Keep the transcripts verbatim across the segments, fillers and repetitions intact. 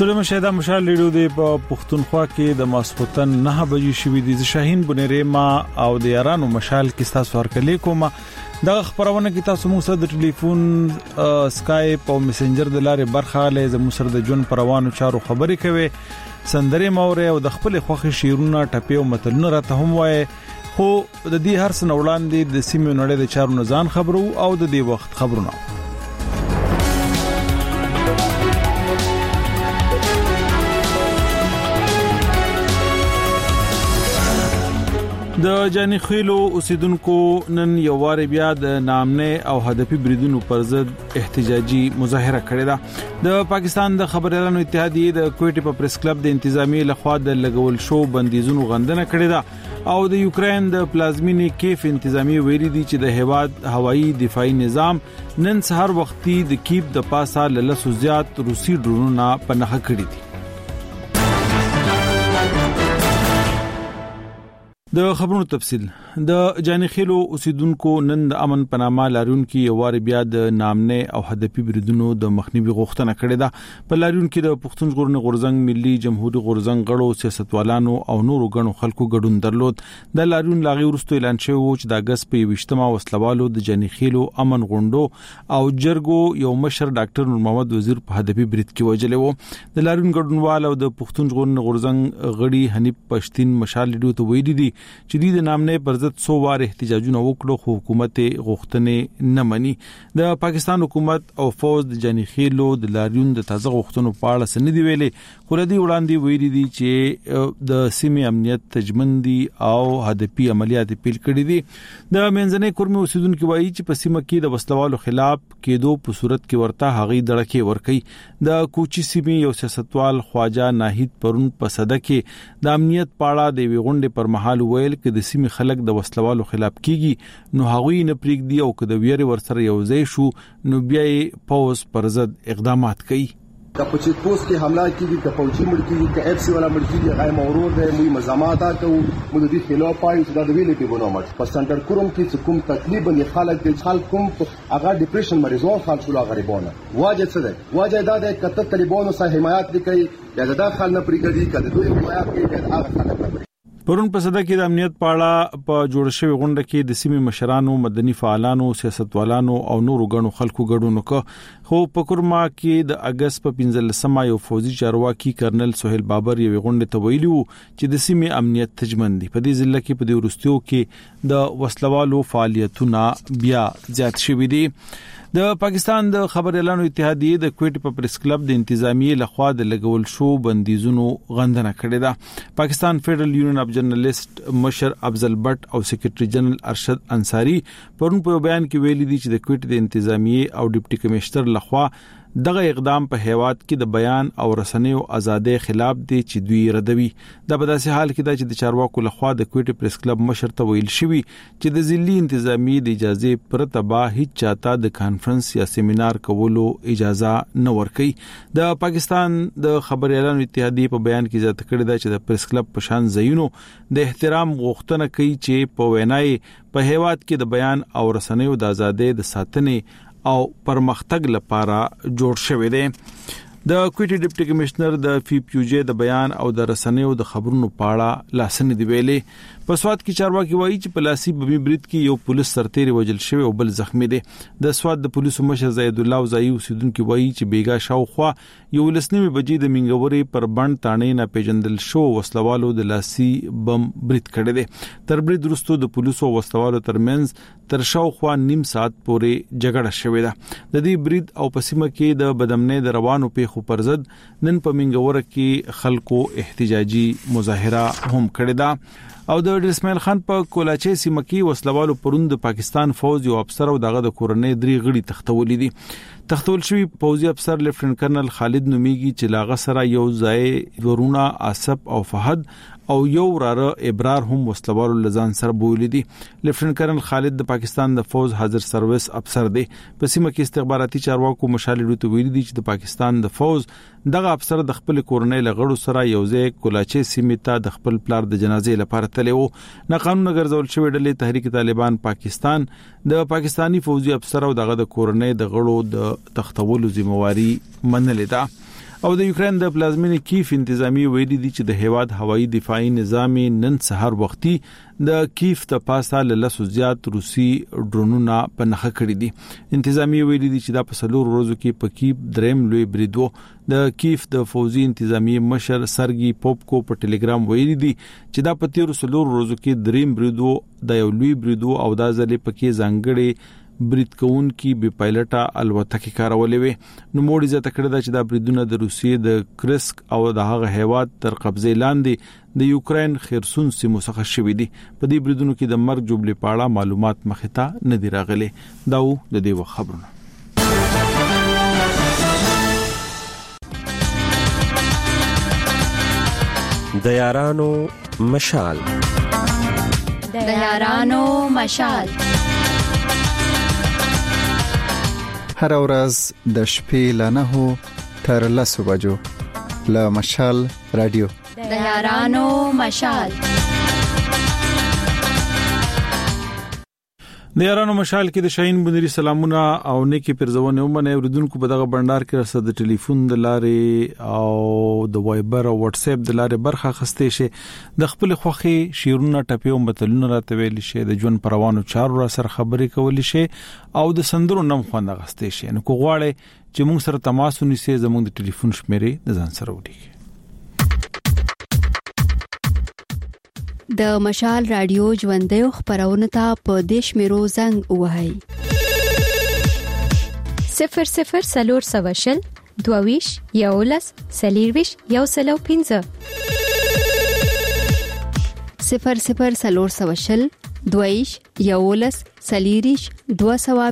سلام شهدا مشال لیدو دی په پښتونخوا کې د ماسپوتن نه بجې شوې دي شاهین بنيره ما او د یارانو مشال کې تاسو ورکلې کوم د خبرونه کې تاسو موږ سره د ټلیفون سکایپ او میسنجر د لارې برخه لې زموږ سره د جون پروانو چارو خبرې کوي سندري موري او د خپل خوخي شیرونه ټپي او متلونه راته هم وای خو د دې هر څه وړاندې د سیمې نړۍ د چارو نزان خبرو او د دې وخت خبرونه د جاني خېلو اوسیدونکو نن یو وار بیا د نامنه او هدفي بریدونو پر ضد احتجاجي مظاهره کړې ده د پاکستان د خبريالانو اتحادیه د کوټي په پریس کلب د انتظامی لخوا د لګول شو بندیزونو غندنه کړې ده او د یوکرين د پلازمینی کیف انتظامی ویلي دي چې د هواد هوایی دفاعي نظام نن سهار وختي د کیف د پاسه للسو زیات روسي ډرونونه پنهخه کړې دي د خبرونو تفصيل د جاني خېلو اوسیدونکو نن د امن پنامه لاریون کې یو وار بیا د نامنه او هدفي بریدونو د مخنیوي غوښتنه کړې ده په لاریون کې د پښتون ژغورنې غورزنګ ملي جمهوریت غورزنګ غړو سیاستوالانو او نورو غنو خلکو ګډون درلود د لاریون لاغي ورستو اعلان شوی چې د اگست په ویشتمه وسلوالو د جاني خېلو امن غونډو او جرګو یو مشر ډاکټر نور محمد وزیر په هدفي برید کې وجلې وو د لاریون ګډونوال او د پښتون ژغورنې غورزنګ غړي حنیف پښتين مشال لیدو ته ویلي دي چې د نامنه پر ضد سو وار احتجاجونه وکړو خو حکومت غوښتنې نه مني د پاکستان حکومت او فوج د جاني خېلو د لاریون د تازه غوښتنو په اړه سن دی ویلي خو لدی وړاندې ویلي دي چې د سیمې امنیت تجمندي او هدفي عملیات پیل کړي دي د منځنۍ کورمي اوسیدونکو وایي چې په سیمه کې د وسلوالو خلاف کېدو په صورت کې ورته هغې دړکې ورکي د کوچي سیمې یو سیاستوال خواجه ناهید پرون په صده کې د امنیت پاړه د ویغونډې پر مهال ویل کې د سیمې خلک د وسلوالو خلاف کیږي نو هغوی نه پریږدي او که د ویری ورسره یو ځای شو نو بیا یې پوز پر ضد اقدامات کوي که په چیک پوسټ کې حمله کیږي که فوجي مړ کیږي که اف سی والا مړ کیږي غیر مورود دی موږ مزامات کوو موږ د دې خلاف پایو چې دا د ویلې په ګونامت په سنټر کوم کې چې کوم تکلیف باندې خلک د خلک کوم هغه ډیپریشن مریضان خلک شو غریبانه واجه څه دی واجه دا د کته طالبانو سره حمایت کوي یا د داخل نه پریږدي کده دوی حمایت کوي د هغه خلک پرون په صده کې د امنیت پاړه په جوړ شوی غونډه کې د سیمې مشرانو مدني فعالانو سیاستوالانو او نورو غنو خلکو ګډون وکړ خو په کورما کې د اگست په پنځلسمه یو فوجي چارواکي کرنل سہیل بابر یو غونډه ته ویلو چې د سیمې امنیت تجمندي په دې ځل کې په دې ورستیو کې د وسلوالو فعالیتونه بیا زیات شوي دي د پاکستان د خبريالانو اتحادیه د کوټي په پریس کلب د انتظامی لخوا د لګول شو بندیزونو غندنه کړې ده پاکستان فدرل یونین اف جرنالست مشر افضل بٹ او سیکریټری جنرال ارشد انصاری پرون په بیان کې ویلي دي چې د کوټي د انتظامی او ډیپټي کمشنر لخوا دغه اقدام په هیواد کې د بیان او رسنیو ازادۍ خلاف دي چې دوی ردوي د بداسي حال کې دا چې د چارواکو لخوا د کوټي پریس کلب مشر ته ویل شوی چې د ځلي انتظامی د اجازه پرته به هیڅ چاته د کانفرنس یا سیمینار کولو اجازه نه ورکړي د پاکستان د خبريالانو اتحادیه په بیان کې ځکه کړی دا چې د پریس کلب په شان زینو د احترام غوښتنه کوي چې په وینای په هیواد کې د بیان او رسنیو د ازادۍ د ساتنې او پرمختګ لپاره جوړ شوی دی د کوټي ډیپټي کمشنر د فی پیوجه د بیان او د رسنیو د خبرونو پاړه لاسنه دی ویلې په سواد کې چارواکي وایي چې پلاسي بمی برید کې یو پولیس سرتیری وجل شوی او بل زخمی دی د سواد د پولیسو مشر زید الله زئی اوسیدونکو وایي چې بیګا شاوخوا یو لسنیمه بجې د منګوري پر بند تانې نه پیژندل شو وسلوالو د لاسي بم برید کړی دی تر برید وروسته د پولیسو وسلوالو ترمنځ تر شاوخوا نیم ساعت پورې جګړه شوې ده د دې برید او پسیمه کې د بدمنې د روانو په خو پرزد نن په منګوره کې خلکو احتجاجي مظاهره هم کړې ده او د اسماعیل خان په کولاچي سیمه کې وسلوالو پروند پاکستان فوج یو افسر او دغه د کورنۍ درې غړي تختولې دي تختول شوی فوجي افسر لیفټننټ کرنل خالد نومیږي چې لاغه سره یو ځای ورونه آصف او فهد او یو وراره ابرار هم وسلوالو لزان سره بولی دي لیفټننټ کرنل خالد د پاکستان د فوج حاضر سرویس افسر دی په سیمه کې استخباراتي چارواکو مشالې ته ویلي دي چې د پاکستان د فوج دغه افسر د خپل کورنۍ لغړو سره یو ځای کولاچي سیمه ته د خپل پلار د جنازې لپاره تلو نه قانون ګرځول شوی ډلې تحریک طالبان پاکستان د پاکستانی فوجي افسر او دغه د کورنۍ د غړو د تختولو ذمہواری منلې ده او د یوکرين د پلازمینې کیف انتظامی ویلي دي چې د هیواد هوایي دفاعي نظام نن سحر وختي د کیف ته پاسه لسو زیات روسي ډرونونه په نخښه کړی دي. انتظامی ویلي دي چې دا په سلور ورځو کې په کیف دریم لوی بریدو د کیف د فوزي انتظامی مشر سرګي پوپکو په ټلګرام ویلي دي چې دا په تیر سلور ورځو کې دریم بریدو د یو لوی بریدو او دا ځلې پکې ځانګړي برید کون کی بي پایلټه الوتکې کارولې وي. نو موړي زه تکړه دا چې دا بریدونه د روسیې د کرسک او د هغه هیواد تر قبضه لاندې د یوکرين خیرسون سیمو څخه شوې دي. په دې بریدونو کې د مرګ جوړې پاړه معلومات مخته نه دی راغلي. دا و د دې خبرونه. د یارانو مشال د یارانو مشال هر ورځ د شپې له نهو تر لسو بجو له مشال رادیو د یارانو مشال د یارانو مشال کې د شاهین بندري سلامونه او نیکی پرځونه ومنه اوریدونکو په دغه بندر کې رسد د ټلیفون د لارې او د وایبر او واتس اپ د لارې برخه خسته شي. د خپل خوخي شیرونه ټپیو متلونه راته ویل شي د ژوند پروانو چارو را سره خبرې کول شي او د سندرو نم خوند غسته شي. نو کوغواړي چې موږ سره تماس ونیسي زموږ د ټلیفون شمیرې د ځان سره وډیږي. د مشال رادیو ژوندۍ خبرونه ته په دیش میرو زنګ وهاي صفر صفر سلور سواشل دوویش یولس سلیرویش یو سلو پینځه صفر صفر سلور سواشل دوویش یولس سلیریش دو سوا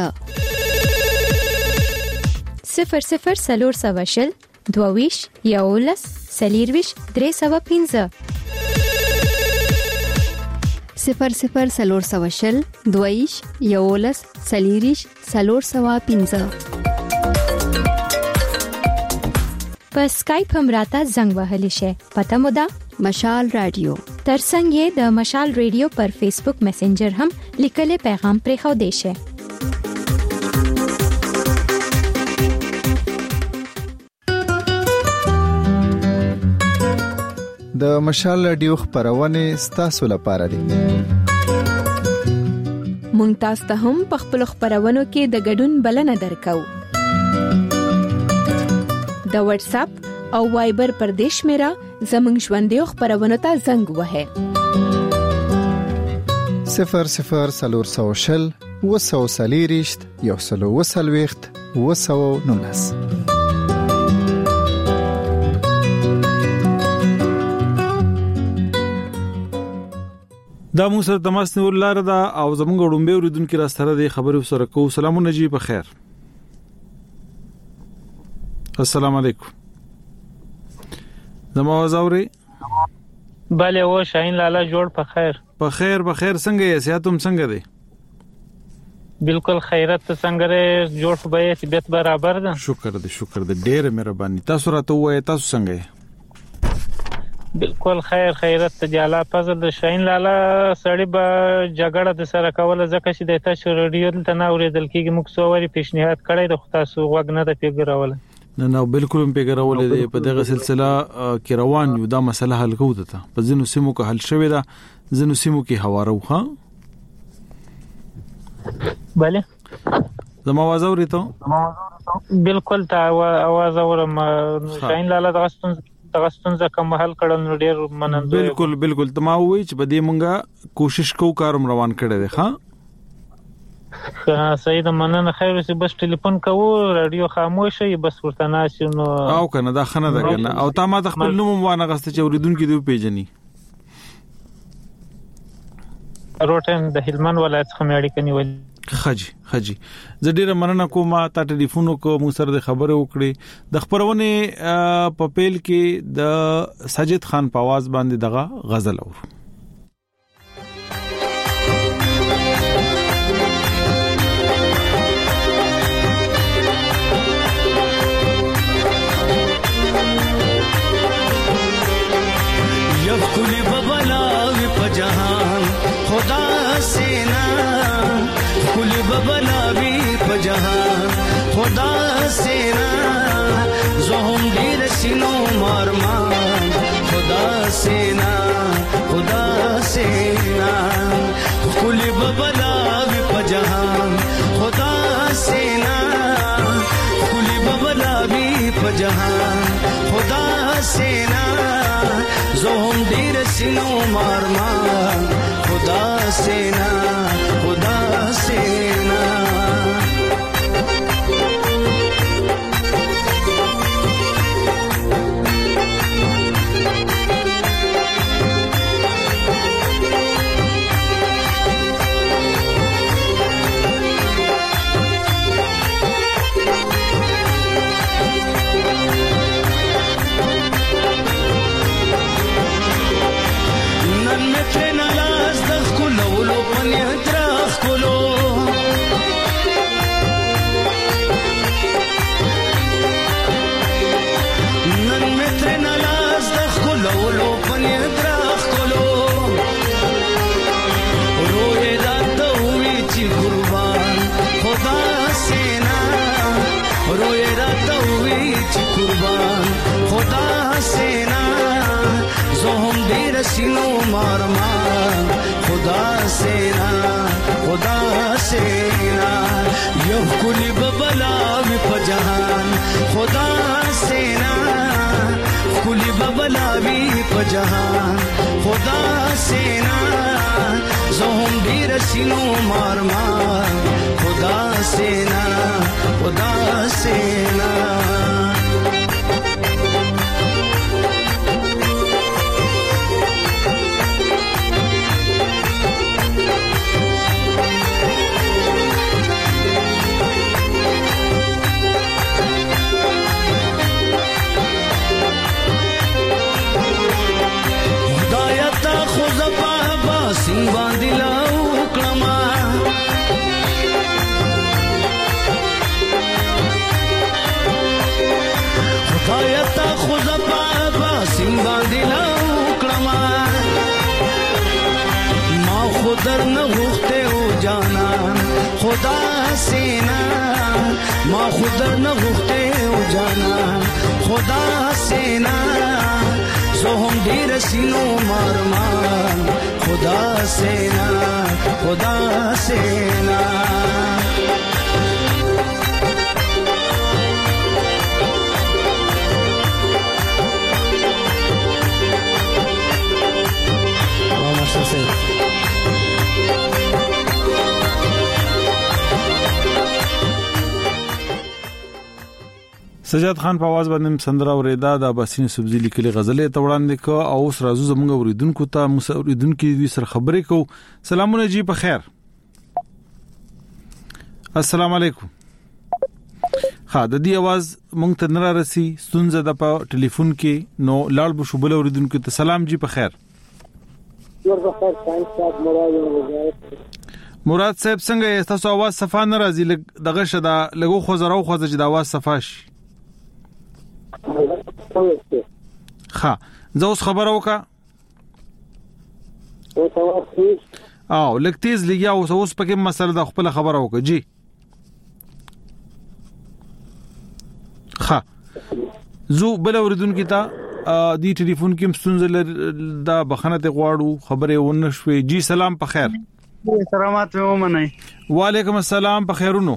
پینځه صفر صفر سلور سواشل دوویش یولس سلیرویش درې سوا پینځه صفر صفر سلور سواشل دویش یولس سلیریش سلور سوا پینځه په سکایپ هم راته زنګ وهلی شي. پته مو ده مشال رادیو ترڅنګ یې د مشال رادیو پر فیسبوک میسنجر هم لیکل پیغام پرې خو دی شي. د مشال رادیو خبرونه ستاسو لپاره دي. مونږ تاسو ته هم په خپل خبرونو کې د ګډون بلنه درکو. د واتس اپ او وایبر پر دیش میرا زمنګ ژوندۍ خبرونه ته زنګ وهه صفر صفر سلور سوشل وسو سلیریشت یو سلو وسلويخت وسو نونس. دا موږ سره تماس نیول لار دا او زمونږ وړومبه اوریدونکو را سره د خبرو سره کو. سلام نجیب بخیر. السلام علیکم. زما وزوري bale و شاهین لالا جوړ په خیر په خیر په خیر څنګه یې سیاتم څنګه دی؟ بالکل خیرت څنګه ری جوړ په به طبيعت برابر ده. شکر دې شکر دې ډېر مهرباني. تاسو راته وای تاسو څنګه یې؟ بالکل خیر خیرت ته جاله فضل د شاهین لالا سړی به جګړه د سره کوله ځکه چې د تاسو ریډیو ته نه اوریدل کیږي. موږ سووري پیشنهاد کړی د تاسو وګ نه د پیګراول نه نه بالکل هم پیګراول دی. په دغه سلسله کې روان یو دا مسله حل کوو ته په ځینو سیمو کې حل شوې ده ځینو سیمو کې هوارو ها bale زما आवाज اوري ته بالکل تا आवाज اورم. شاهین لالا د غستون تغستون ځکه محل کړل نو ډیر مننه. بالکل بالکل تما وای چې بده مونږه کوشش کوو کارم روان کړی دی. ها سید مننه. خیر سي بس ټلیفون کوو رادیو خاموش وي بس ورته ناشې نو او کنه دا خنه ده کنه او تا ما خپل نوم وانه غسته چې اوریدونکو دی پیژني. روټن د هلمند ولایت څخه مې اړیکه نیولې. خجی خجی زه ډیره مننه کوم تا ټلیفون کو مو سره د خبره وکړي. د خبرونه په پیل کې د ساجد خان په आवाज باندې دغه غزل اور یو کلی ببلاوی په جهان خدا سینا کلی ببلاوی په جهان خدا سینا زه هم رسینو مارمان خدا سینا خدا سینا کلی ببلا وی پجهان خدا سینا کلی ببلا وی پجهان خدا سینا زوم دی رسینو مارمان خدا سینا خدا سینا रसीनो मारमान खुदा सेना खुदा सेना यो कुली बबला वि पजहान खुदा सेना कुली बबला वि पजहान खुदा सेना जोम दी रसीनो मारमान खुदा सेना खुदा सेना در न होते हो जाना खुदा सेना माँ खुदर न होते हो जाना खुदा सेना जो हम ढेर सीनो मारमान खुदा सेना खुदा सेना سجاد خان په आवाज باندې سندره اوریدا د باسین سبزی لیکلي غزلې ته وړاندې کو او اوس راځو زموږ اوریدونکو ته اوریدونکو دوی سره خبرې کو. سلامونه جی په خیر. السلام علیکم. ها د دې आवाज مونږ ته نه راسي ستونزه د په ټلیفون کې نو لاړ بو شوبل اوریدونکو ته سلام جی په خیر. مراد صاحب څنګه یې تاسو आवाज صفه نه راځي دغه شدا لګو خو زراو خو چې د आवाज صفه شي. ها زه اوس خبر اوکا او لک تیز لګیا اوس اوس پکې مسله د خپل خبر اوکا جی. ها زو بل اوریدونکو ته دی ټلیفون کې مستونزه دا بخنه ته غواړو خبره ونه شوي. جی سلام په خیر. سلامات مې ومنئ. وعلیکم السلام په خیرونو.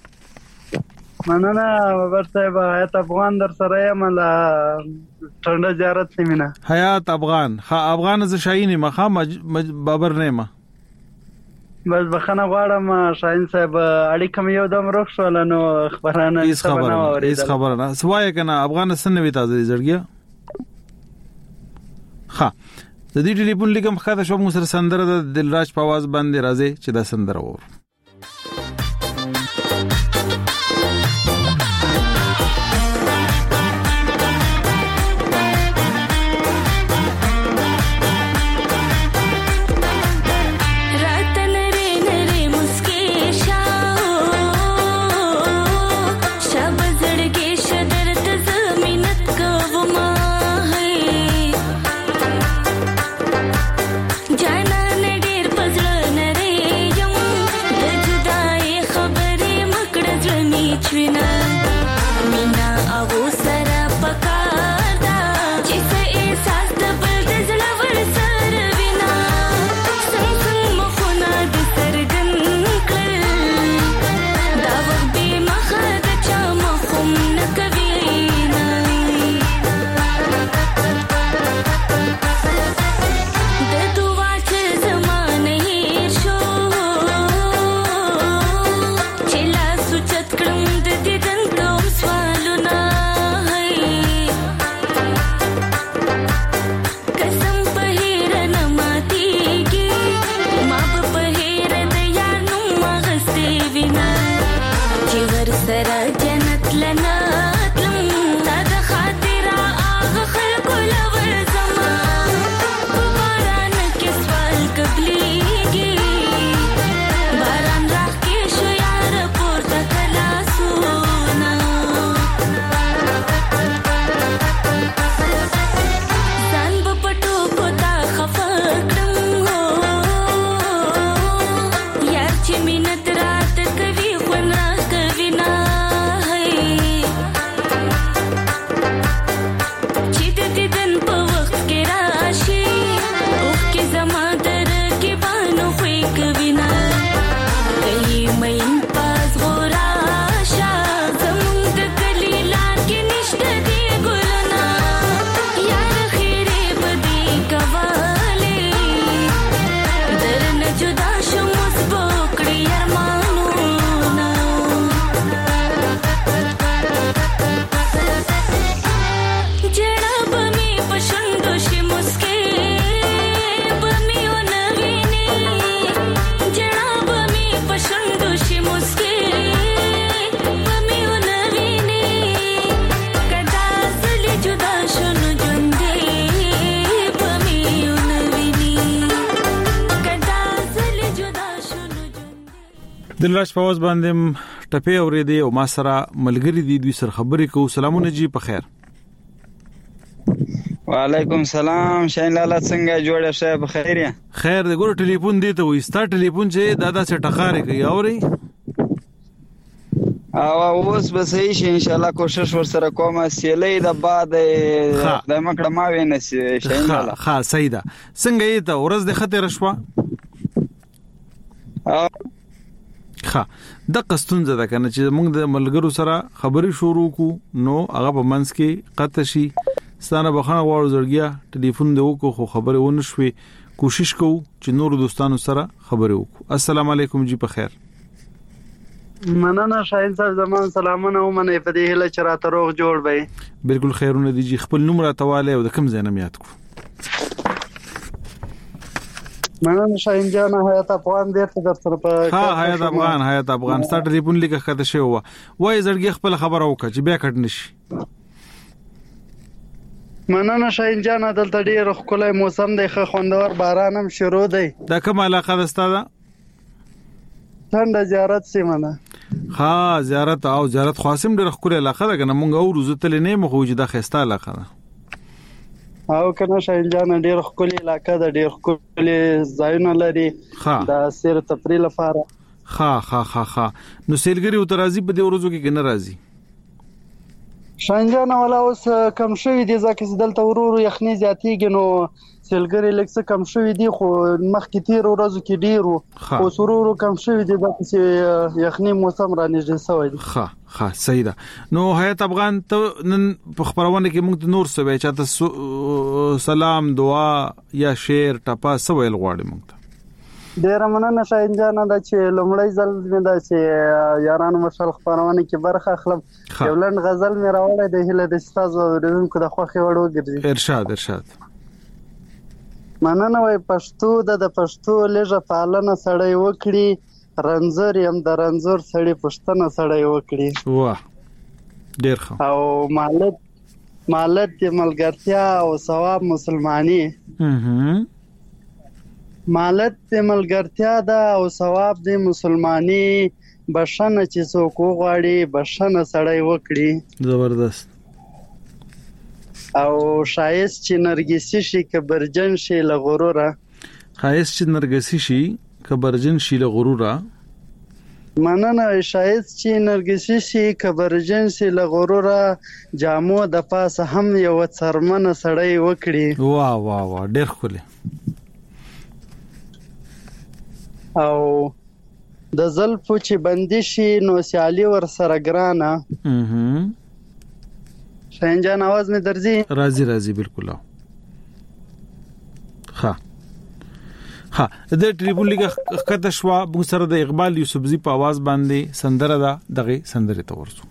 مننه ورته حیات افغان در سره یم لا ټنډه زیارت سیمینه حیات افغان. ها افغان ز شاهین مخه بابر نه ما بس بخنه غواړم شاهین صاحب اړیکه مې یو دم روښ شول نو خبرانه هیڅ خبر نه هیڅ خبر نه سوای کنه افغانستان نه وی تاسو زړګیا. ها د دې ټلیفون لیکم خاطر شو مو سره سندره د دلراج په आवाज باندې راځي چې دا سندره وور. जाना ने ढेर पजल नरे यम دلراج پاوز باندې ټپه اورېدې او ما سره ملګری دي دوی سره خبرې کوو. سلامونه جی په خیر. وعلیکم سلام شاین لالا څنګه جوړه شه په خیر یا خیر د ګور ټلیفون دی ته وې ستا ټلیفون چې دادا څه ټخارې کوي اوري او اوس به صحیح شي ان شاء الله کوشش ور سره کوم سیلې د بعد د مکړه ما وینې شاین لالا ها صحیح ده څنګه یې ته ورځ د خطر شوا ها د قستونزه ده کنه چې موږ د ملګرو سره خبرې شروع کو نو هغه په منځ کې قطع شي ستانه بخښنه غواړو زړګیا ټلیفون دی وکړو خو خبرې ونه شوې کوشش کوو چې نور دوستانو سره خبرې وکړو. السلام علیکم جی په خیر. مننه شاهین صاحب زمان سلامونه ومنه په دې هله چې راته روغ جوړ وي. بالکل خیرونه دي جی خپل نوم راته واله او د کوم ځای نه یاد کړو. مننه شاهین جان حیات افغان دې ته در سره په ها حیات افغان حیات افغان ستاسو ټلیفون لیکه کته شو وای زړګي خپل خبر اوکه چې بیا کټ نشي. مننه شاهین جان دلته ډیر ښکلی موسم دی ښه خوندور باران هم شروع دی. دا کوم علاقه ده ستاسو؟ څنګه زیارت سیمه ده. ها زیارت او زیارت خاصم ډیر ښکلی علاقه ده کنه مونږ او روزه تل نه مخ وجه د خسته علاقه ده. او کنه شاهین جان ډیر ښکلی علاقه ده ډیر ښکلی ځایونه لري د سیر تفریح لپاره. ها ها ها ها نو سیلګری او ترازی په دې ورځو کې کنه راځي شانجان ولا اوس کم شوی دي ځکه چې دلته ورورو یخني زیاتیږي نو سیلګری لکه کم شوی دي خو مخکې تیر ورځو کې ډیرو خو ورورو کم شوی دي ځکه چې یخني موسم را نږدې شوی دی. ها ها صحیح ده. نو حیات افغان ته نن په خبرونه کې موږ نور څه وای چې سلام دعا یا شعر ټپا څه ویل غواړي موږ ته. ډیر مننه شاهین جان دا چې لومړی ځل مې دا چې یارانو مشال خبرونه کې برخه اخلم یو لند غزل مې راوړی د هله د استاد ورونکو د خوخي وړو ګرځي. ارشاد ارشاد. مننه وای پښتو د پښتو لږه پالنه سړی وکړي رنځور يم د رنځور سړی پښتنه سړی وکړي. واه ډیر ښه. او مالت مالت د ملګرتیا او ثواب مسلمانی. اها مالت د ملګرتیا ده او ثواب د مسلمانی بشنه چې څوک غواړي بشنه سړی وکړي. زبردست. او شایست چې نرګسی شي کبرجن شي له غروره. شایست چې نرګسی شي کبرجن شي له غروره. مننه شایست چې نرګسی شي کبرجن شي له غروره جامو د پاسه هم یو څرمنه سړی وکړي. واه واه واه ډیر ښکلی. او د زلفو چې بندي شي نو سیالي ور سره ګرانه. اها شاهین جان आवाज مې درځي؟ راځي راځي بالکل. ها ها د ټریبون لیګه کته شوا موږ سره د اقبال یوسفزي په आवाज باندې سندره ده دغه سندره ته ورسو.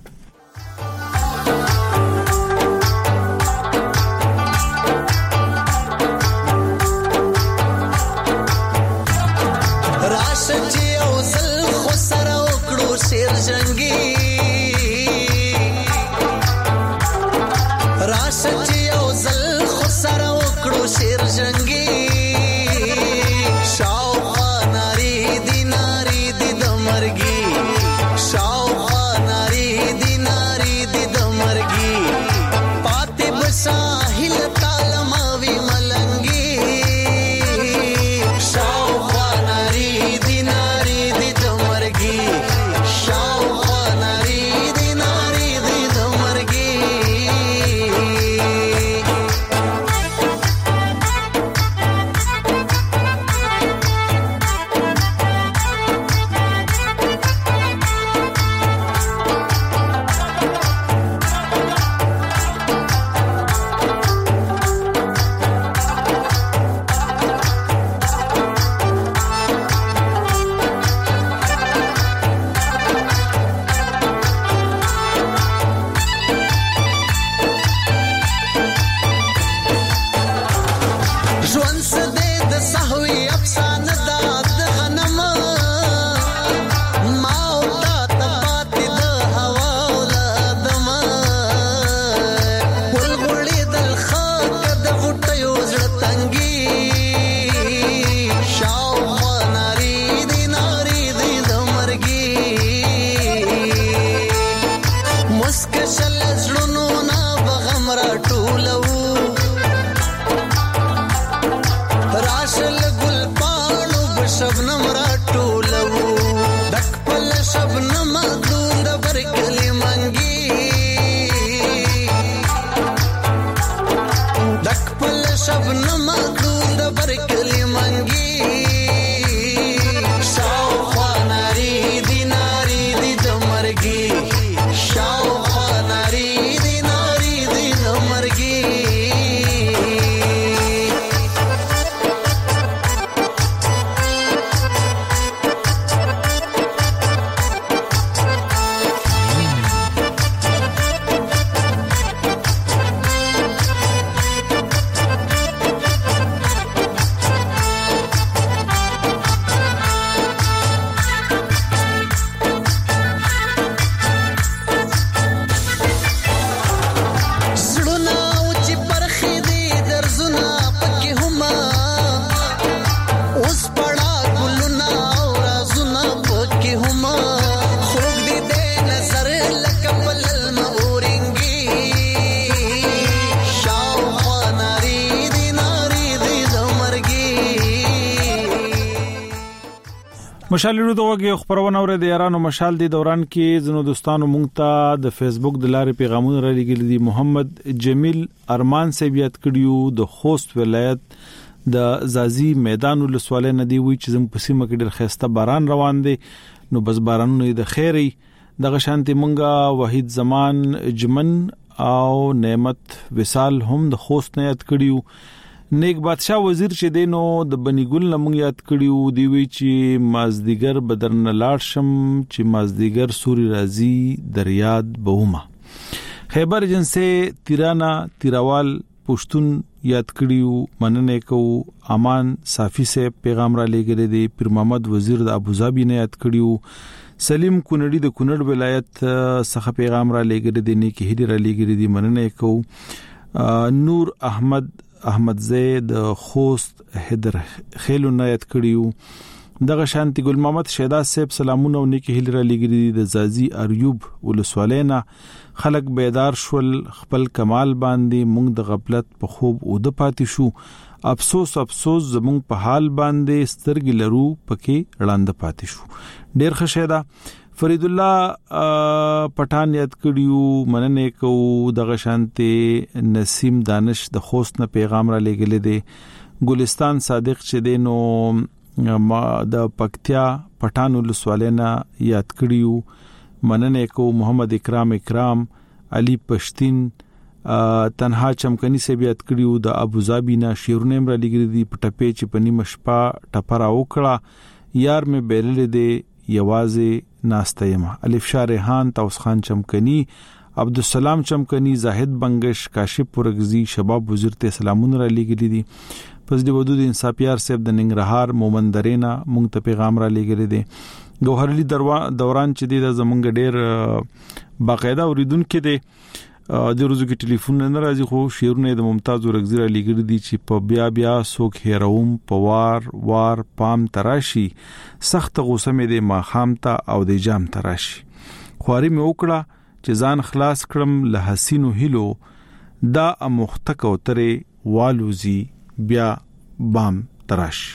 شبنم را ټولو د خپل شبنم دون د برکلی منګي د خپل شبنم دون د برکلی منګي شاوخوا ناری دی ناری دی د مرګي شاوخوا ناری دی ناری دی د مرګي مشال لرو دغه خبرونه اوري د یارانو مشال دی دوران کې زنو دوستانو مونږ ته د فیسبوک د لارې پیغامونه را لګل دي. محمد جمیل ارمان سیبیات کړیو د خوست ولایت د زازی میدان ولسوالۍ ندی وی چې زم په سیمه کې ډېر خسته باران روان دي نو بس بارانونه د خیري دغه شانتي مونږه وحید زمان جمن او نعمت وصال هم د خوست نه یاد کړیو. نیک بادشاہ وزیر چې دینو د بنیګل نمون یاد کړیو دی وی چې مازدیګر بدرن لاړ شم چې مازدیګر سوري رازی دریاد بوما. خیبر جنسه تیرانا تیراوال پښتون یاد کړیو مننه کو. امان صافی سے پیغام را لګره دی. پیر محمد وزیر د ابوظبی نه یاد کړیو. سلیم کونړی د کونړ ولایت څخه پیغام را لګره دی نه کې هډی را لګره دی مننه کو. نور احمد احمد زید خوست حیدر خیلو نایت کړیو. دغه شانتی ګل محمد شیدا صاحب سلامونه او نیکی هیل را لګری د زازی اریوب ولسوالینا خلق بیدار شول خپل کمال باندې مونږ د غفلت په خوب او د پاتې شو. افسوس افسوس زمونږ په حال باندې سترګې لرو پکې وړاند پاتې شو. ډیر خشیدا فرید الله پټان یاد کړیو مننه کو. دغه شانته نسیم دانش د خوست نه پیغام را لګلې دي. ګلستان صادق چې دینو ما د پکتیا پټان ولسوالینا یاد کړیو مننه کو. محمد اکرام اکرام علي پښتين تنها چمکني سے یاد کړیو. د ابوظبی نه شیرونه را لګلې دي. پټپې چې پنی مشپا ټپرا وکړه یار مې بیرل دي یوازې ناستایما. الف شاه ریحان توس خان چمکنی عبدالسلام چمکنی زاهد بنگش کاشف پرغزی شباب وزیر ته سلامونه را لګی دي. پس دی ودود انصافیار صاحب د ننګرهار مومندرینا مونږ ته پیغام را لګی دي. ګوهرلی دوران چې دی د زمونږ ډیر باقاعده اوریدونکو دي د روزو کې ټلیفون نه راځي خو شیرونه د ممتاز ورغزی را لګی دي چې په بیا بیا سوک هیروم پوار وار پام تراشی سخت غوسه مې د ماخامتا او د جام تراشی. خواري مې وکړه چې ځان خلاص کړم له حسینو هلو دا امختک او ترې والوزی بیا بام تراشی.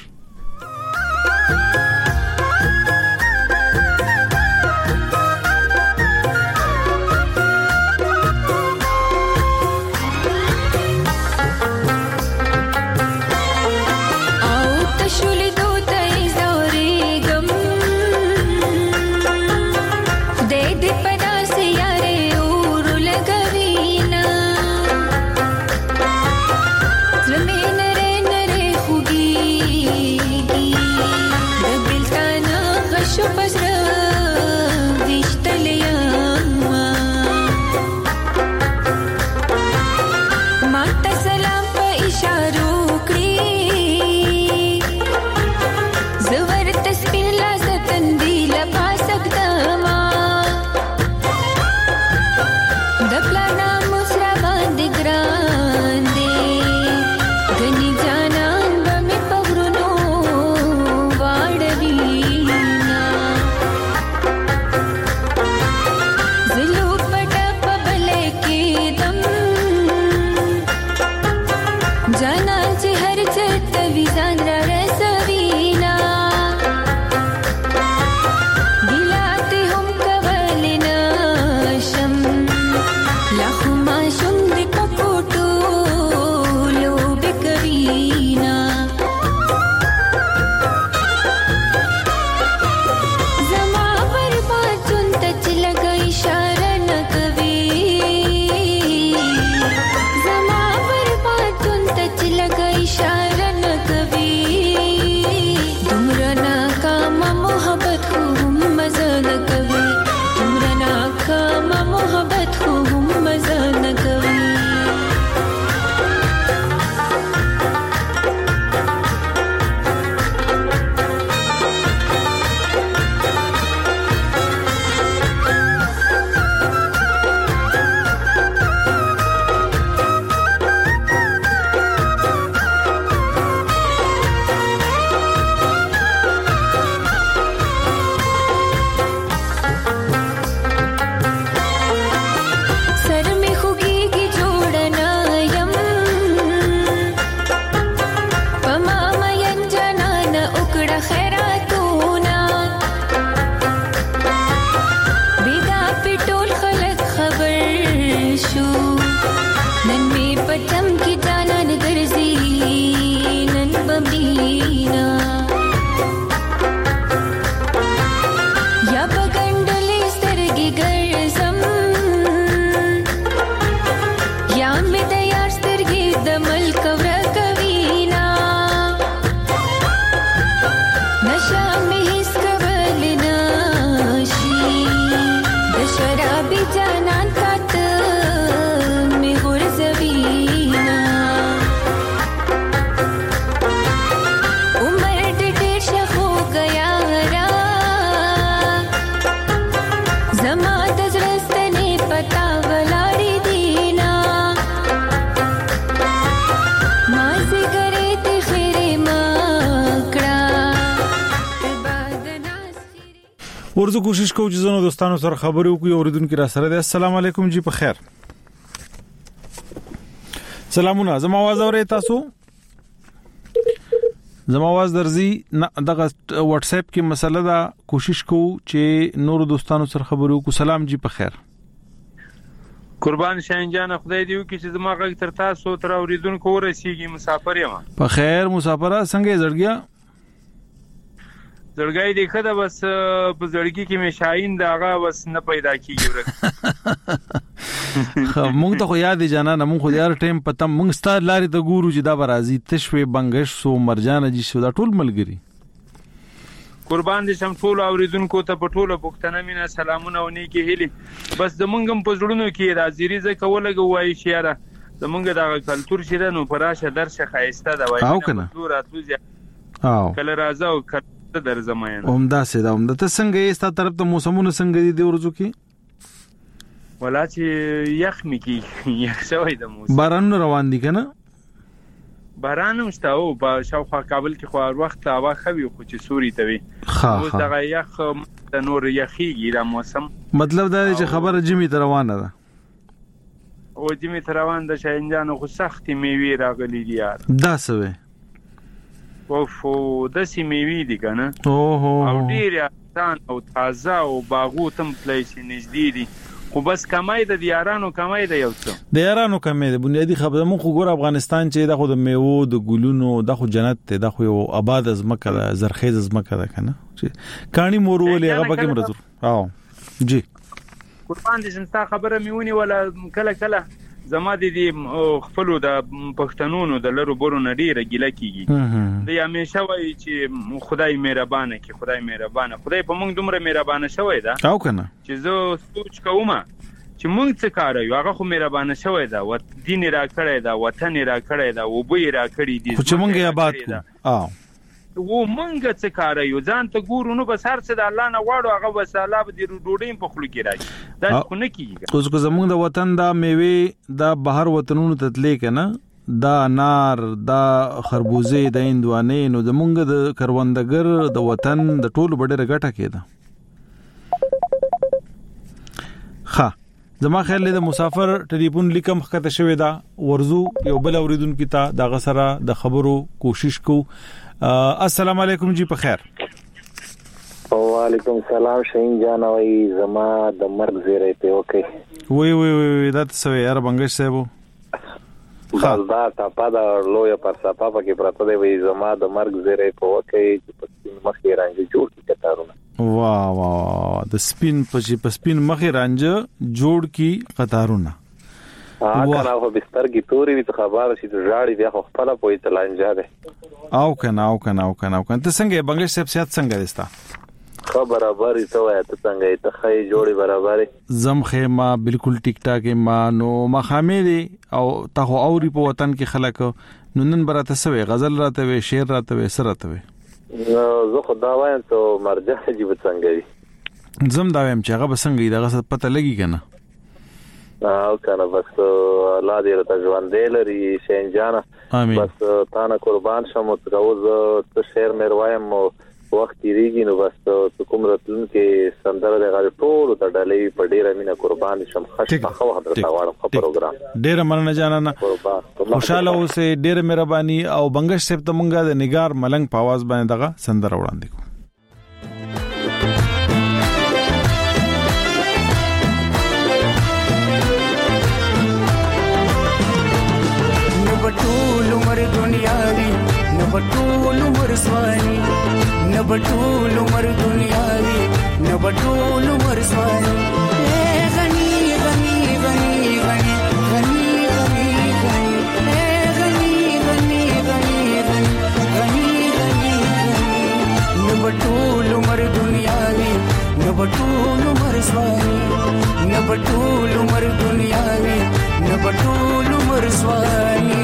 जाना बम पवरनो वाड़वीना ورزو کوشش کوو چې زنو دوستانو سره خبرې وکړو. اوریدونکو را سره ده. السلام علیکم جی په خیر. سلامونه. زما आवाज اورئ تاسو؟ زما आवाज درځي؟ دغه واتس اپ کې مسله دا کوشش کوو چې نور دوستانو سره خبرې وکړو. سلام جی په خیر. قربان شاهین جان خدای دې وکړي چې زما غږ تر تاسو تر اوریدونکو ورسیږي. مسافر یم. په خیر مسافره څنګه زړګیا؟ زړګای دې خده بس په زړګي کې مې شاهین داغه بس نه پیدا کیږي ورک. خو مونږ ته خو یاد جانا نه مونږ خو یار ټیم پته مونږ ستاره لاري ته ګورو چې دا برازي تشوي بنگش سو مرجان جي سو دا ټول ملګری. قربان دې شم ټول اوریدونکو ته په ټوله پښتنه مینا سلامونه او نیکی هلي. بس زمونږم په زړونو کې راځي ځکه کوله وایي شياره زمونږ دا کلچر شیرانو پراشه درشه خایسته دا وایي. او کنه او کله راځو کله در زماینه اومدا سي دا اومدا ته څنګه یې ست طرف ته موسمونه څنګه دي د ورځو کې؟ ولا چې یخ مکی یخ شوی د موسم باران روان دي کنه؟ باران مشته او په شاوخوا کابل کې خو وخت هوا خوي خو چې سوري ته وي. اوس دا یخ د نور یخيږي دا موسم. مطلب دا چې خبره جمی ته روانه ده. او جمی ته روان ده شاینجانو خو سختي میوي راغلي دي یار. دا سوي اوفو د سیموي دي کنه. اوه او ډیر ځان او تازه او باغو تم پلیس نږدې دي. خو بس کمای د یارانو کمای د یو څه د یارانو کمای د بنیادی خبره مون خو ګور افغانستان چې د خو د میوه د ګلونو د خو جنت ته د خو آباد از مکه د زرخیز از مکه ده کنه چې کانی مورولې هغه پکې مرزو. او جی قربان دې شنتا خبره میونی ولا کله کله زما دې خپل د پښتنونو د لرو بورو نډیره ګیله کیږي. د همیشه وایي چې خدای مهربانه کی خدای مهربانه خدای په موږ دومره مهربانه شوی دا او کنه چې زه سوچ کوم چې موږ څه کار یو هغه خو مهربانه شوی دا و دین را کړی دا وطن را کړی دا و بوی را کړی دي چې موږ یې آباد کړو. او و مونږ څه کار یو ځان ته ګورو نو بس هر څه د الله نه واړو هغه بس الله به دې ډوډۍ په خلو کې راځي. دا خو نه کیږي. اوس کو زمونږ د وطن دا میوه دا بهر وطنونو ته تللی کنه دا انار دا خربوزه د هندوانې نو زمونږ د کروندګر د وطن د ټولو ډېره ګټه کېده. ښه زما خیال د مسافر ټلیفون لیکم خطه شوی دا ورزو یو بل اوریدونکو ته د غسره د خبرو کوشش کو. السلام علیکم جی په خیر. وعلیکم السلام شاهین جان وای زما د مرګ زیری په وکي. وای وای وای دا څه وی یار بنگش صاحب خاص دا تاپا دا لویا پر صفه پکې پراته دی وای زما د مرګ زیری په وکي چې په مخې رانجه جوړ کی قطارونه. واه واه د سپین په سپین مخې رانجه جوړ کی قطارونه. ها کنه خو بستر کی توري وي خبره شي د ژاړي بیا خو خپل پوي تلانجه ده. او کنه او کنه او کنه او کنه ته څنګه بنگش صاحب سیات څنګه دستا؟ خو برابر ته وای ته څنګه ته خې جوړي برابر زم خېما بالکل ټیک ټاک ما نو مخامې دي او ته اوري په وطن کې خلک نو نن براته سوي غزل راته وي شعر راته وي سره راته وي زه خو دا وایم ته مرجع جيب څنګه دي زم دا وایم چې هغه بسنګي دغه پته لګي کنه. او کنه بس الله دې رته ژوند لري شین جان. بس تا نه قربان شم او ته شعر مې روایم وخت تیریږي نو بس کوم راتلون کې سندره د غاړې ټول ته ډالې په ډیره مینه قربان شم. خښ خو حضرت واړم په پروګرام ډیره مننه جانانه خوشاله اوسه ډیره مهرباني او بنگش صاحب ته مونږه د نگار ملنګ په आवाज باندې دغه سندره وړاندې کوو. نبټول عمر دنیاوی نبټول عمر سوانی نبټول عمر دنیاوی نبټول عمر سوانی اے غنی غنی غنی غنی غنی غنی غنی اے غنی غنی غنی غنی غنی غنی نبټول عمر دنیاوی نبټول عمر سوانی نبټول عمر دنیاوی نبټول عمر سوانی.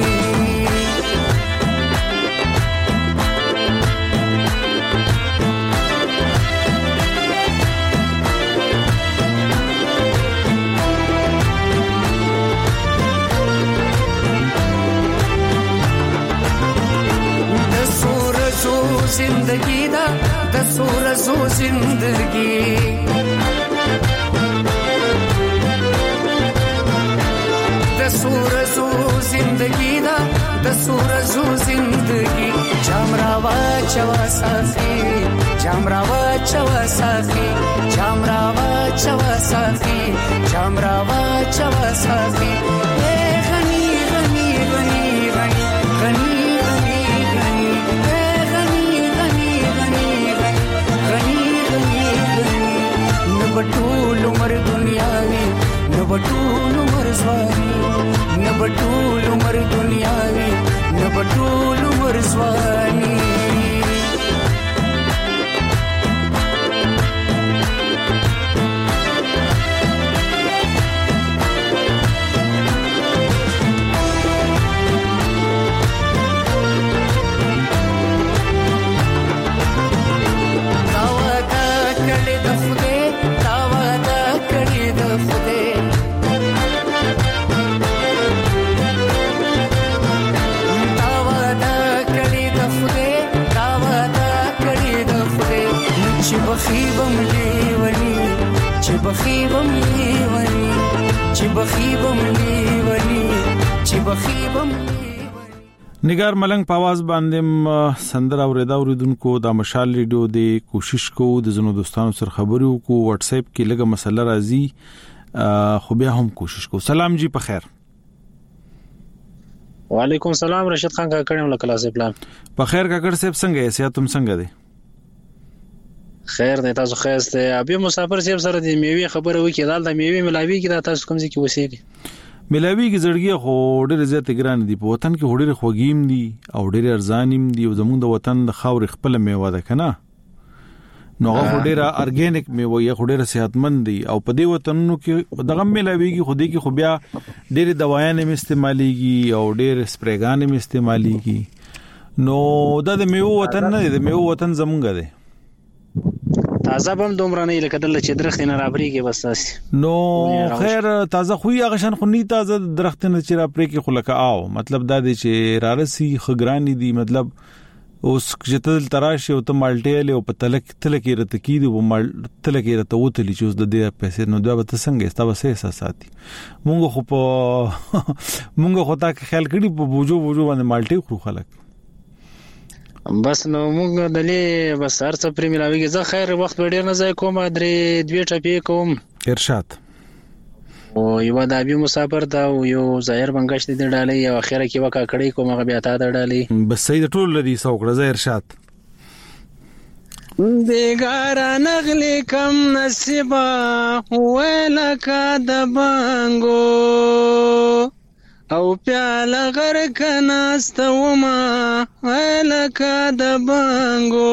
زندگی دا د سورز सो जिंदगी د سورزو زندگی دا د سورزو زندگی چامراوا چوا ساخي چامراوا چوا ساخي چامراوا چوا ساخي چامراوا چوا ساخي اے غني غني غني غني غني غني غني اے غني غني غني غني غني غني نبټول عمر دنیا وی نبټول عمر زوانی نبټول عمر دنیا وی نبټول عمر زوانی بخيبم ليوني چې بخيبم ليوني چې بخيبم ليوني چې بخيبم نگار ملنګ په आवाज باندې سندره اوریدا اوریدونکو د مشال ریډیو دی کوشش کوو د زنو دوستانو سره خبرو کو واتس اپ کې لګه مسله راځي خو بیا هم کوشش کوو. سلام جی په خیر. وعلیکم السلام رشید خان کا کړم له کلاس پلان په خیر کا کړ سیب څنګه یې سیاتم څنګه دی؟ خیر دی تاسو خیر دی. ابي مسافر سیب سره د میوي خبره وکړه دال د میوي ملاوي کې دا تاسو کوم ځای کې وسیږي ملاوي کې زړګي خو ډېر زیات ګران دي په وطن کې ډېر خوګیم دي او ډېر ارزانیم دي او زموږ د وطن د خاور خپل میوه ده کنه نو هغه ډېر ارګانیک میوه یې ډېر صحتمند دي او په دې وطنونو کې دغه ملاوي کې خو دې کې خو بیا ډېر دوايان هم استعماليږي او ډېر سپریګان هم استعماليږي نو دا د میوه وطن نه دی د میوه وطن زمونږ دی تازه بم دومره نه لکه دلته چې درخت نه رابريږي بس تاسو نو خیر تازه خو هغه شان خو نه تازه درخت نه چې رابريږي خو لکه آو مطلب دا دی چې رارسي خګرانی دي مطلب اوس چې تل تراشي او ته مالټي له په تلک تلک رته کی دی و تلک رته وتلی چې اوس د دې پیسې نو دا به څنګه استا وسه احساساتي مونږ خو په مونږ خو تا خیال کړي په بوجو بوجو باندې مالټي خو خلک بس نو موږ دلې بس هر څه پرې ملاويږي زه خیر وخت ډېر نه ځای کوم درې دوی ټپې کوم ارشاد او یو د ابي مسافر دا یو ظاهر بنگشت دي ډالې او اخره کې وکا کړی کوم هغه بیا تا ډالې بس سید ټول لري سوکړه زه ارشاد بیګار نغلی کم نصیبا ویلکا د بانګو او پیاله غر کناسته وما لکه د بانګو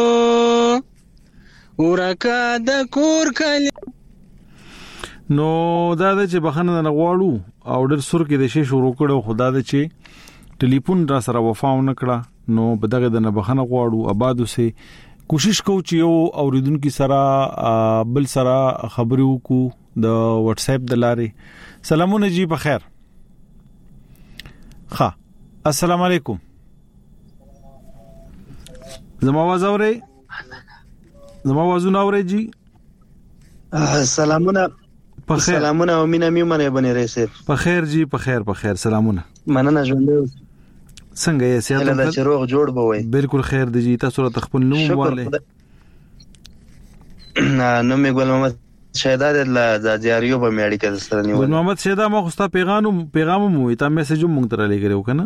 ورکه د کور کلی نو دا د چې بخنه نه غواړو او ډېر سر کې د شی شروع کړو خدا د چې ټلیفون را سره وفا ونه کړه نو بدغه د نه بخنه غواړو آبادو سه کوشش کوو چې یو اوریدونکو سره بل سره خبرو کو د واتس اپ د لارې. سلامونه جی په خیر. ها السلام علیکم زما आवाज اوري زما आवाज نه اوري جی سلامونه په خیر سلامونه او مینا میمنه بنې رئیس په خیر جی په خیر په خیر سلامونه مننه ژوند څنګه یې سیاست له چروغ جوړ بوي بالکل خیر دی جی تاسو ته خپل نوم والے نو می ګل محمد شهدا د جاریو په میډیکل سره نیول ګل محمد شهدا ما خوستا پیغام پیغام مو ته میسج مونږ ته لګیو کنه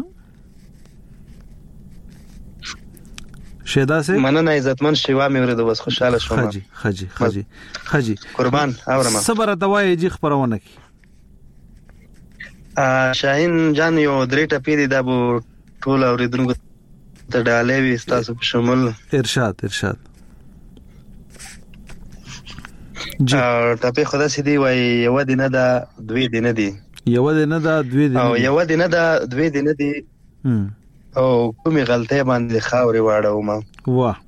شهدا سه مننه عزتمن شیوا مې ورته بس خوشاله شوم خجی خجی خجی خجی قربان اورم صبر توای جی خبرونه کی ا شاهین جان یو درې ټپې دي د بو ټول اوریدونکو ته ډالې وي تاسو په شمول ارشاد ارشاد جی ټپې خدا سي دی وای یو دینه دا دوی دینه دي یو دینه دا دوی دینه او یو دینه دا دوی دینه دي او کومي غلطه باندې خاوري واړو ما واه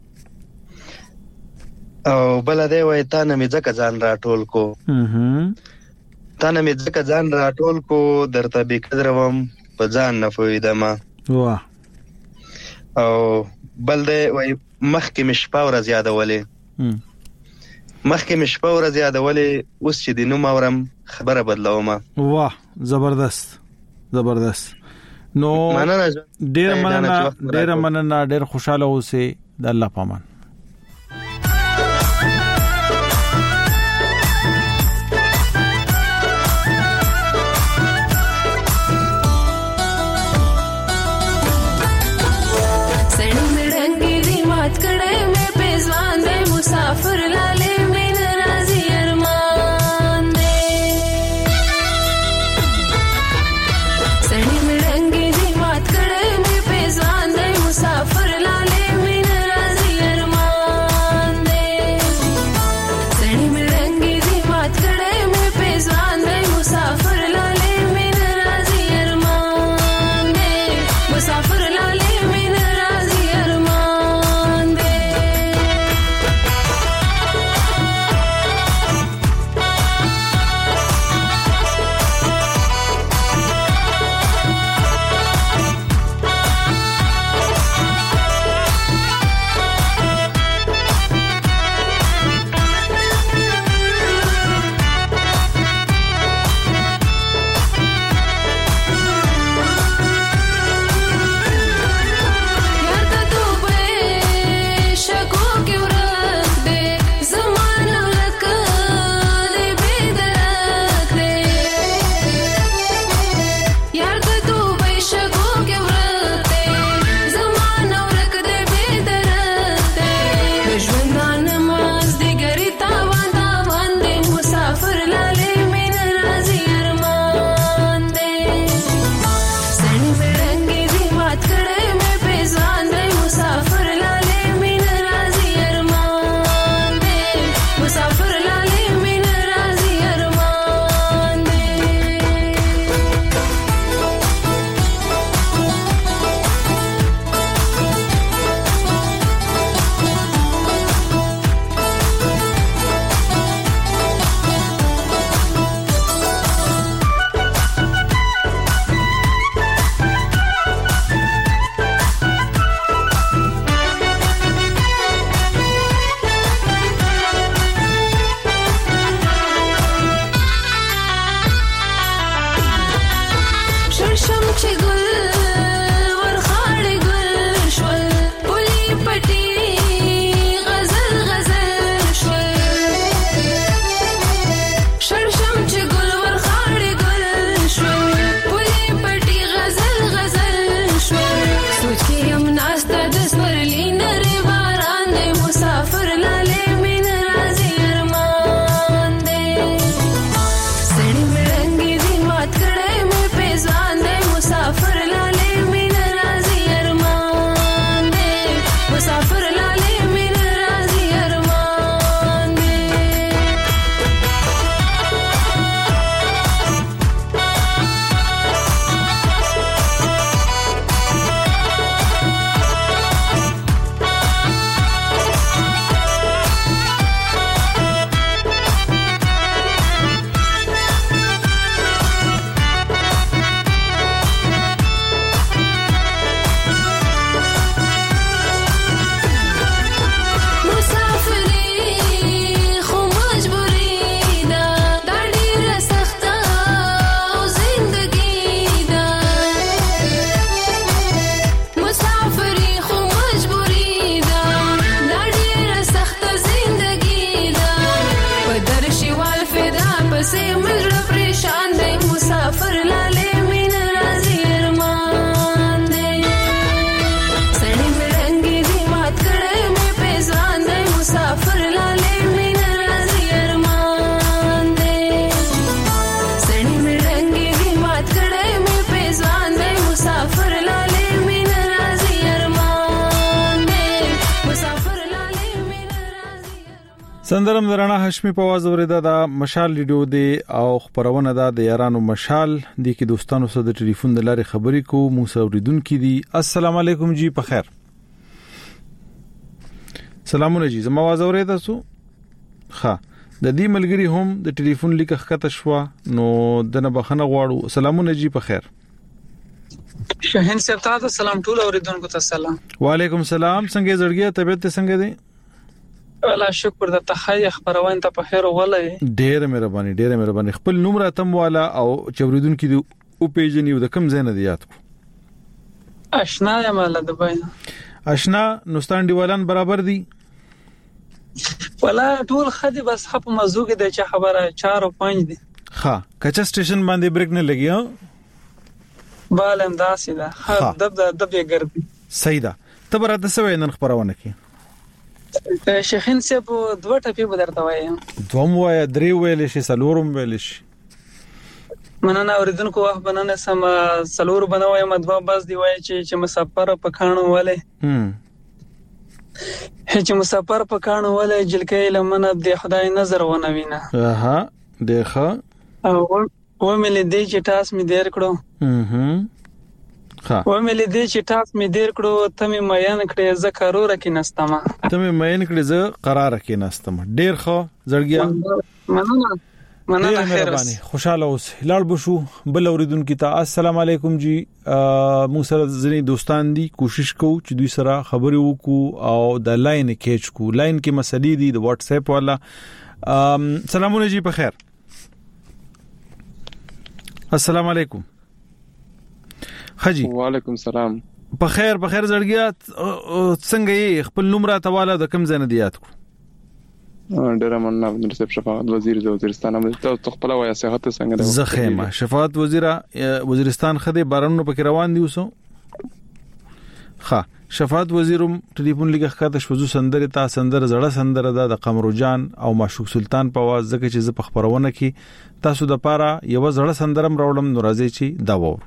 او بل دی وای تا نه مې ځکه ځان راټول کو هم تا نه مې ځکه ځان راټول کو درته به قدروم په ځان نه فویدم واه او بل دی وای مخکې مشپا ورځ یادولې مخکې مشپا ورځ یادولې اوس چې د نوم اورم خبره بدلوم. واه زبردست زبردست. نو ډېر مننه ډېر مننه ډېر خوشاله اوسئ. د الله پامان. मुसाफिर लाले में नाराजी अरमान दे सड़ी में रंगे जी बात करे में पेजवान दे मुसाफिर लाले में नाराजी अरमान दे सड़ी में रंगे जी बात करे में पेजवान दे मुसाफिर लाले में नाराजी अरमान दे मुसाफिर लाले में नाराजी अरमान दे سندرم درانه هشمی په आवाज اوریدا دا مشال ریډیو دی او خبرونه دا د یارانو مشال دی کې دوستانو سره د ټلیفون د لارې خبرې کو مو سوریدونکو دی. السلام علیکم جی په خیر. سلامونه جی زما आवाज اوریدا سو ها د دې ملګری هم د ټلیفون لیک خطه شو نو د نه بخنه غواړو. سلامونه جی په خیر. شاهین صاحب تاسو سلام ټول اوریدونکو ته سلام. وعلیکم السلام. څنګه زړګیا طبيعت څنګه دی؟ الله شکر د تخای خبرونه ته په خیر ولې. ډېر مهرباني ډېر مهرباني. خپل نوم راتم والا او چوریدونکو دی او پیجنې د کم ځای نه دی یاد کو. آشنا یم له دبای. آشنا نوستان دیوالان برابر دي؟ ولا ټول خدي بس خپ موضوع کې د چا خبره چار او پنځ دي. ها کچا سټیشن باندې بریک نه لګي ها؟ بالم داسې ده. ها دب دب یې ګرځي. صحیح ده. تبره د سوي نن خبرونه کې. شیخین صاحب دوه ټپی بدرته وایم. دوم وای درې ویل شي سلورم ویل شي. مننه اوریدونکو وخت بننه سم سلور بنوي مدوا بس دی وای چې چې مسافر په کانو والے هم چې مسافر په کانو والے جلکې لمنه د خدای نظر ونه وینه. اها دغه او و ملي دې چې تاس می دیر کړو. هم ها و ملي دې چې تاس می دیر کړو ته می مېن کړې ز قرار کې نستم. ته می مېن کړې ز قرار کې نستم. ډیر خو زړګیا. مننه مننه خیر مهرباني. خوشاله اوس. لاړ بشو بل اوریدونکو ته السلام علیکم جی. مو سره ځنی دوستان دي کوشش کوو چې دوی سره خبرې وکړو او د لاین کېچ کو. لاین کې مسلې دي د واتس اپ والا. سلامونه جی په خیر. السلام علیکم. خجی وعلیکم السلام. په خیر په خیر زړګیا څنګه یې خپل نوم را تواله د کم ځنه دیات کو. ډیر مننه عبدالرسف شفاعت وزیر د وزیرستان ته خپل وای صحت څنګه ده؟ زخیمه شفاعت وزیره وزیرستان خدي بارانو پکې روان دي وسو. ها شفاعت وزیرم ټلیفون لګه ښکته شوزو سندره تا سندره زړه سندره ده د قمر جان او معشوق سلطان په واز ځکه چې ز په خبرونه کې تاسو د پاره یو زړه سندرم راوړم نو راځي چې دا وور.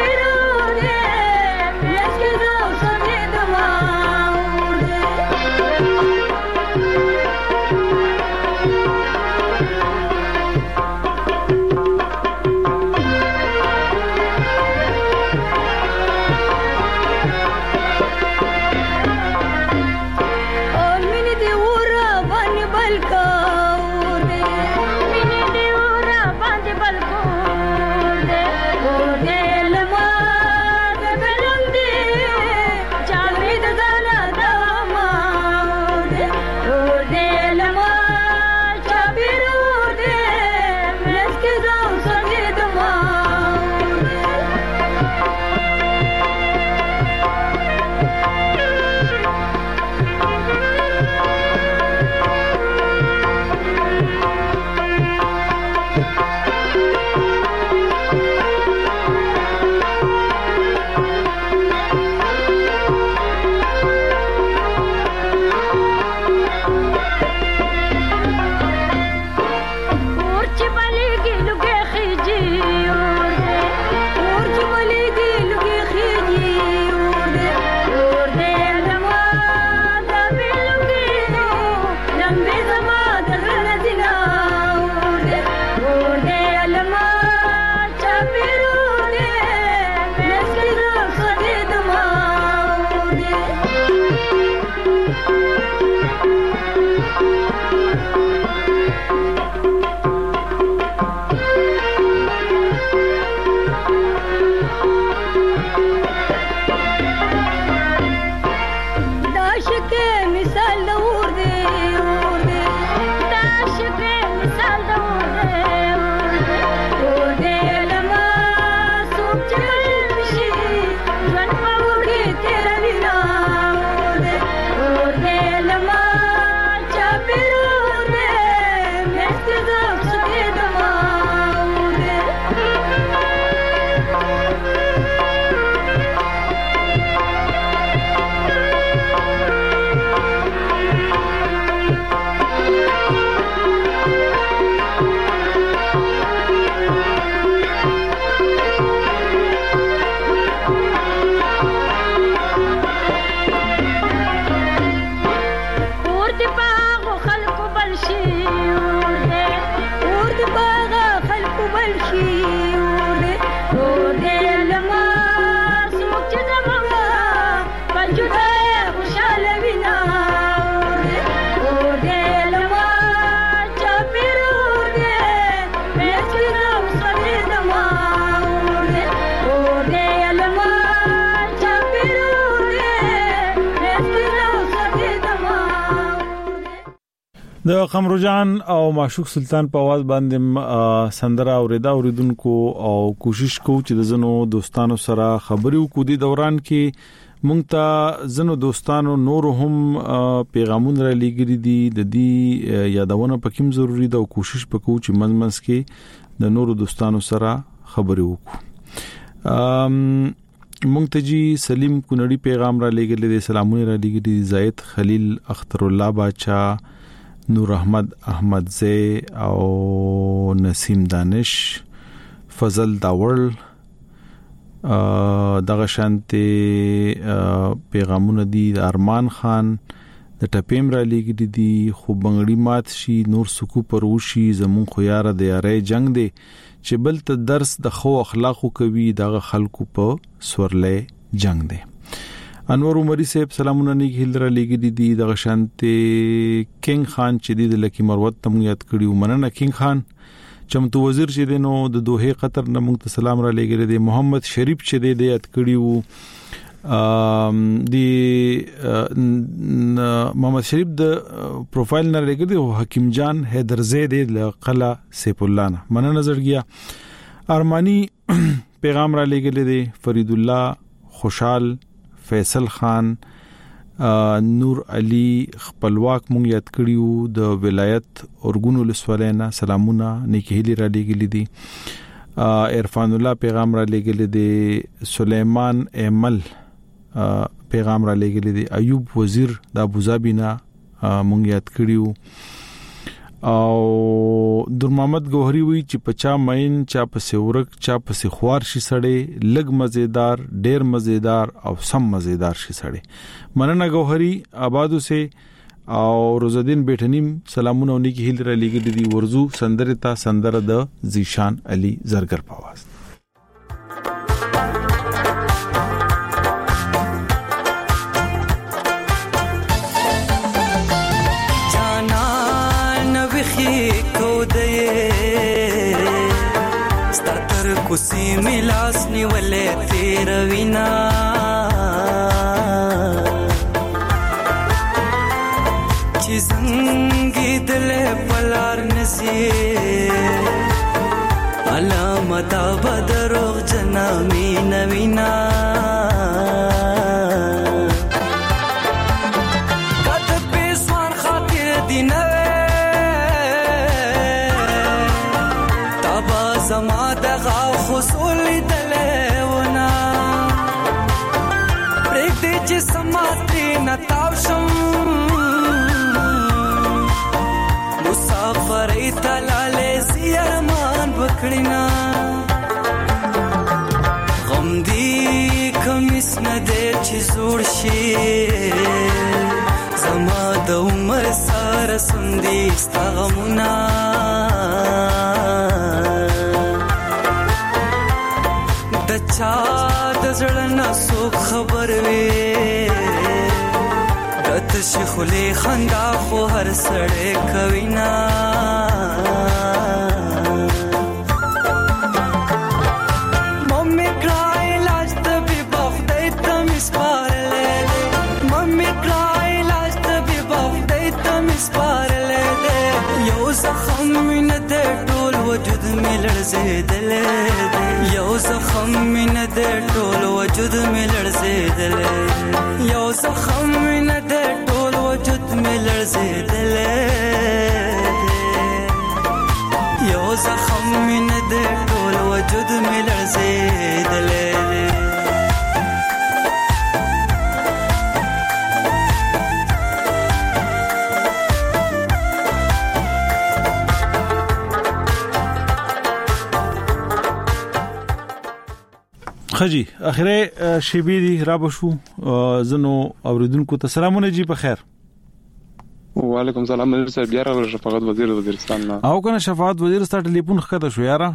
Yeah. د قمر جان او معشوق سلطان په आवाज باندې سندره اوریدا اوریدونکو او کوشش کوو چې د زنو دوستانو سره خبرې وکړو د دوران کې مونږ ته زنو دوستانو نور هم پیغامونه را لګري دي د دې یادونه پکې ضروری ده او کوشش وکړو چې منځمنځ کې د نور دوستانو سره خبرې وکړو. ام مونږ ته جی سلیم کونړي پیغام را لګري دي سلامونه را لګري زید خلیل اختر الله باچا نور احمد احمد زی او نسیم دانش فضل داول دغه شانته پیغامونه دي ارمان خان د ټپیم را لګی دي خو بنگړی مات شي نور سکو پروشي زمون خو یار د یارې جنگ دي چې بل ته درس د خو اخلاقو کوي دغه خلکو په سورلې جنگ دي. انور عمری صاحب سلامونه نیک هیل را لګی دي دغه شانته کینګ خان چې د لکی مروت تم یاد کړیو مننه کینګ خان چمتو وزیر چې دینو د دوه قطر نه مونږ ته سلام را لګی دي محمد شریف چې د یاد کړیو ام دی محمد شریف د پروفایل نه لګی دی حکیم جان حیدر زید د قلا سیف الله نه من نظر گیا ارمانی پیغام را لګی دی فرید الله خوشحال فیصل خان نور علی خپلواک مونږ یاد کړیو د ولایت اورګونو لسولینا سلامونه نیکی هلی را لګی دی عرفان الله پیغام را لګی دی سلیمان ایمل پیغام را لګی دی ایوب وزیر د ابوظبی نه مونږ یاد کړیو او در محمد گوهری وی چې پچا مین چا پسې ورک چا پسې خوار شي سړی لګ مزیدار ډیر مزیدار او سم مزیدار شي سړی مننه گوهری آبادو سه او روزدین بیٹنیم سلامونه ونی کی هیل را لګی دی ورزو سندره تا سندره د زیشان علی زرگر په आवाज कुसी मिलास निवले तेरा विना चिजंगी दिले पलार नसी अलमता बदरो जनामी नवीना कद पेसवान खातिर दिनवे तबा जमा दगा خصول دلونا پرېږ دې چې سماتري نتاو شم مسافرې تلالې زیرمان وکړینا غم دې کمیس نه دې چې زوړ شي زما د عمر سره سندې ستا غمونه چا د زړه نه سو خبر وي کت شخلې خندا خو هر سړی کوي نا ممې کړای لاس ته به بخدای ته مسپارلې ممې کړای لاس ته به بخدای ته مسپارلې یو زخم مینه دې ټول وجود مې لړزېدلې یو زخم مینه دې ټول وجود مې لړزېدلې یو زخم مینه دې ټول وجود مې لړزېدلې یو زخم مینه دې ټول وجود مې لړزېدلې خجی اخره شیبی دی را بشو زنو اوریدونکو ته سلامونه جی په خیر وعلیکم سلام مدیر صاحب یاره شفاعت وزیر وزیرستان نه او کنه شفاعت وزیر ستاسو ټلیفون خته شو یاره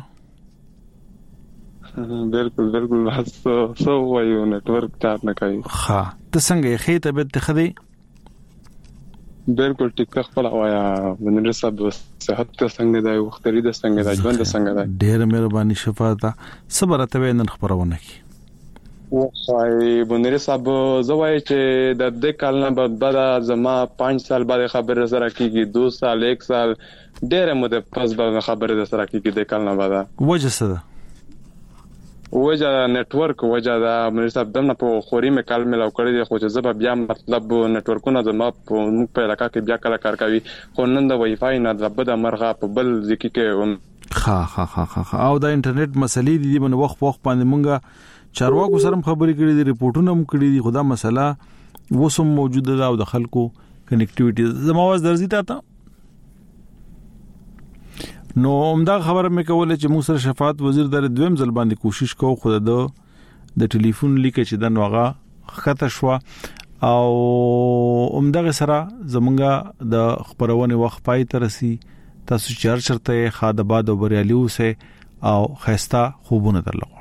بالکل بالکل بس سو وایو نتورک چارت نه کوي ها ته څنګه خې طبيعت ته خدي بالکل ټیک خپل وایا مدیر صاحب صحت ته څنګه دی وختري د څنګه دی ژوند څنګه دی ډېر مهرباني شفاعت صبر ته نن خبرونه کی وای بنری صاحب زوای چې د دې کال نه بعد زما پنځه سال بعد خبره سره کیږي دو سال یک سال ډېر مده پس بعد خبره سره کیږي د کال نه بعد وجه څه ده وجه نتورک وجه دا بنری صاحب دمه په خوري مې کال مې لو کړی دی خو چې زما بیا مطلب نتورکونه زما په موږ په علاقې کې بیا کله کار کوي خو نن د وای فای نه د بده مرغه په بل ځکه کې ها ها ها ها او د انټرنیټ مسلې دي باندې وخت وخت باندې مونږه چارواکو سره خبرې کړې دي ریپورتونه هم کړې دي خدا مسله وسم موجوده ده او د خلکو کنیکټیویټي زموږ درځي تا نو همدا خبره مې کوله چې موږ سره شفاعت وزیر در دویم ځل باندې کوشش کوو خو د د ټلیفون لیک چې د نوغه خطه شو او همدا سره زمونږه د خبرونه وخت پای ترسي تاسو چار چرته خادباد او بریالیو سه او خيستا خوبونه درلغه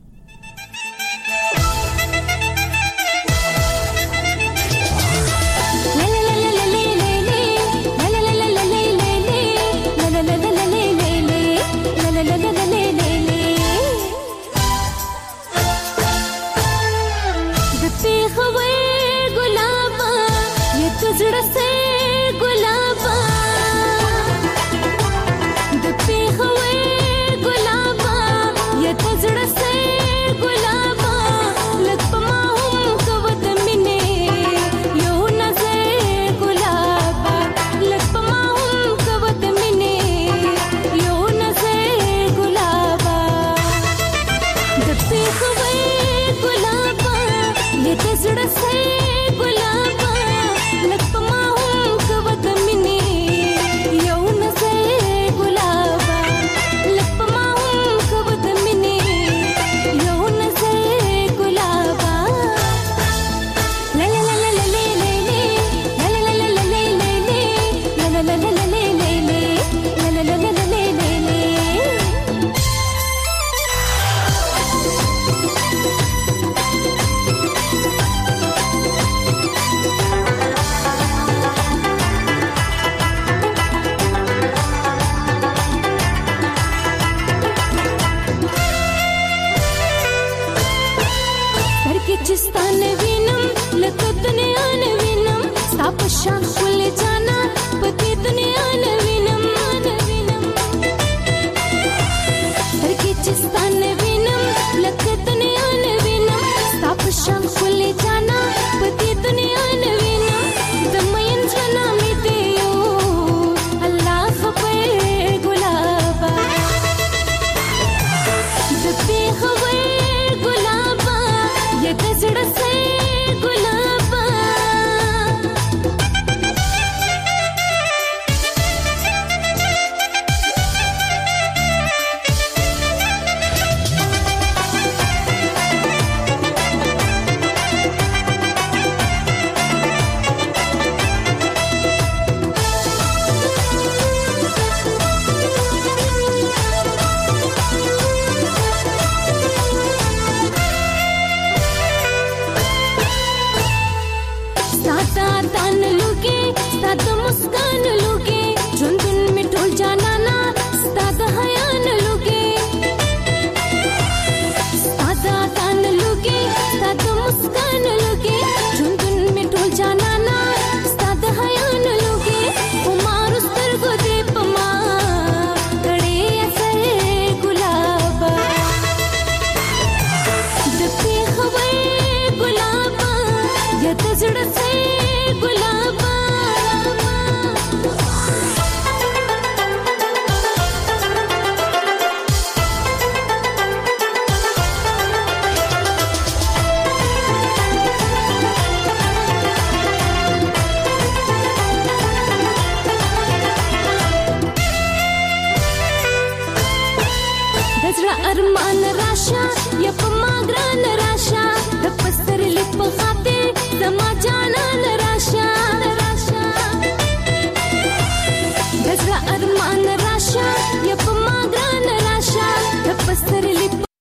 ارمان راشا یا په ما ګران راشا د پستر لپ خاطر زما جانا